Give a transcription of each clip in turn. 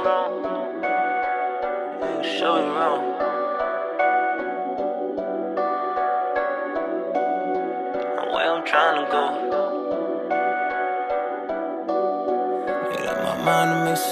Show you wrong. Where I'm trying to go. Made up my mind to make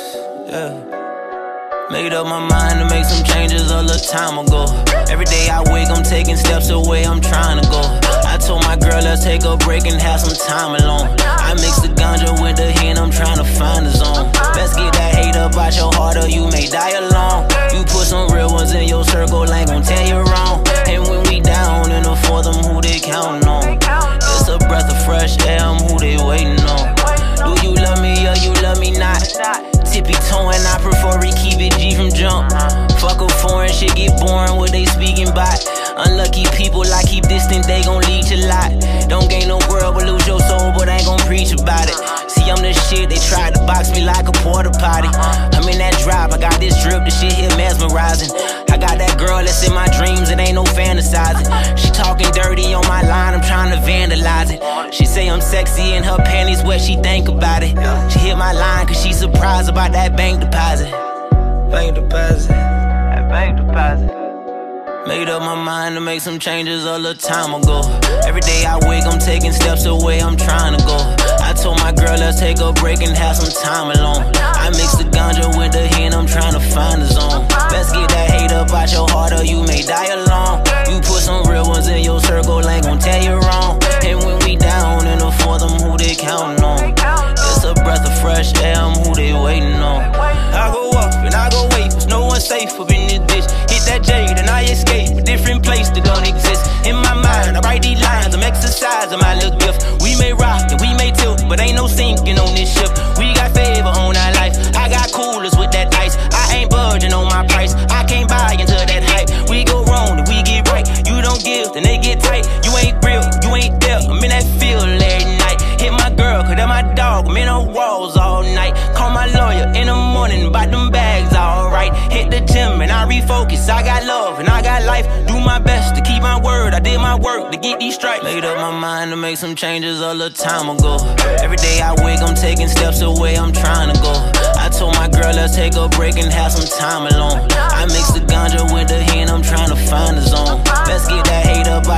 Made up my mind to make some changes a little time ago. Every day I wake, I'm taking steps away, I'm trying to go. I told my girl, let's take a break and have some time alone. I mix the ganja with the hen, I'm trying to find the zone. Let's get that hate up out your heart or you may die alone. You put some real ones in your circle, ain't gon' tell you wrong. And when we down in the fourth, I'm who they counting on. It's a breath of fresh air, I'm who they waiting on. Do you love me or you love me not? Tippy toeing, I prefer we keep it G from jump. Fuck a foreign shit, get boring what they speaking about. Unlucky people I keep distant, they gon' lead you lot. Don't gain no world but lose your soul, but ain't gon' preach about it. See, I'm the shit, they tried to box me like a porta potty. I'm in that drop, I got this drip, this shit here mesmerizing. I got that girl that's in my dreams, it ain't no fantasizing. She talking dirty on my line, I'm trying to vandalize it. She say I'm sexy and her panties wet, she think about it. She hit my line cause she surprised about that bank deposit. Bank deposit, that bank deposit. Made up my mind to make some changes a little time ago. Every day I wake, I'm taking steps away, I'm trying to go. I told my girl, let's take a break and have some time alone. I mix the ganja with the hen, I'm trying to find the zone. Let's get that hate up out your heart or you may die alone. You put some real ones in your circle, ain't gon' tell you wrong. And when we down in the fourth, I'm who they counting on. It's a breath of fresh air, I'm who they waiting on. I go up and I go wait, cause no one's safe up in this bitch. Hit that J, then I escape, a different place that don't exist. In my mind, I write these lines, I'm exercising my little gift. We may rock and we may tilt, but ain't no sinking on this ship. We got favor on our life, I got coolers with that ice. I ain't budging on my price, I can't buy into that hype. We go wrong, then we get right. You don't give, then they get tight. You ain't real, you ain't there, I'm in that field every night. Hit my girl, cause that's my dog, I'm in her walls all night. Call my lawyer in the morning, about them bags alright. Hit the gym and I refocus, I got love and I got life. Do my best to keep my word, I did my work to get these stripes. Made up my mind to make some changes a little time ago. Every day I wake, I'm taking steps away, I'm trying to go. I told my girl, let's take a break and have some time alone. I mix the ganja with the hen, I'm trying to find the zone. Let's get that hate up